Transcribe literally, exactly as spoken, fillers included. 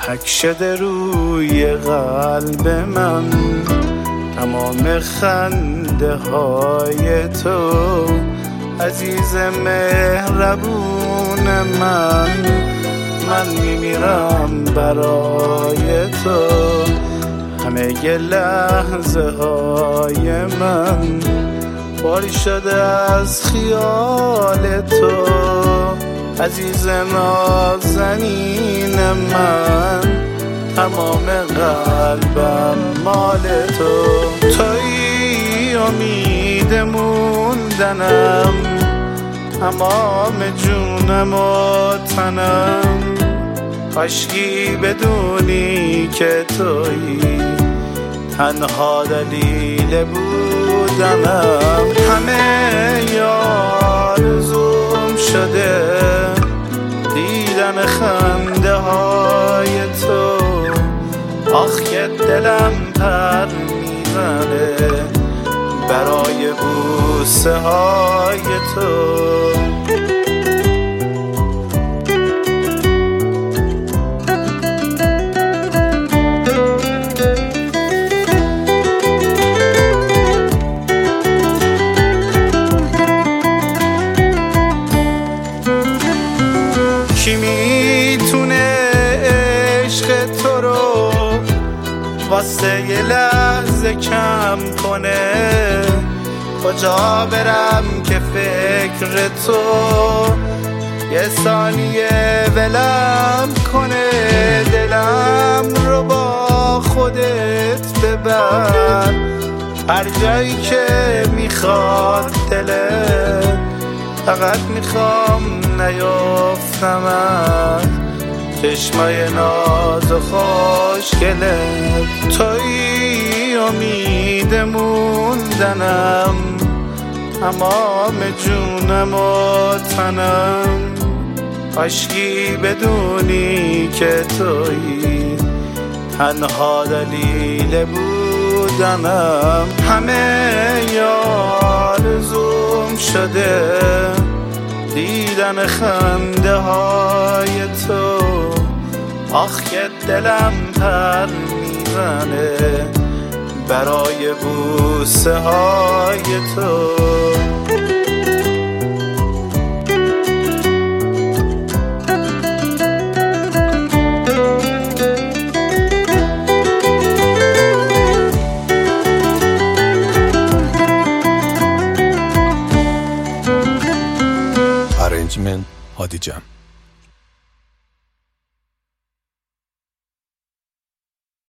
حک شده روی قلب من تمام خنده های تو، عزیز مهربون من. من میمیرم برای تو، همه ی لحظه های من باری شده از خیال تو، عزیز نازنین من. تمام قلبم مال تو، تویی امید موندنم، تمام جونم و تنم. کاشکی بدونی که تویی تنها دلیل بودنم. همه آرزوم شده دیدن خنده های تو، آخ که دلم پر میزنه برای بوسه های تو. کی میتونه عشق تو رو واسه یه لحظه کم کنه؟ کجا برم که فکر تو یه ثانیه ولم کنه؟ دلم رو با خودت ببر هر جایی که میخواد دلت، فقط میخوام نیافتمت چشمای ناز و خوشگلت. تویی امید موندنم، تمام جونم و تنم. کاشکی بدونی که تویی تنها دلیل بودنم. همه آرزوم شده دیدن خنده های تو، آخ که دلم پر میزنه برای بوسه های تو. Arrangement هادی جان.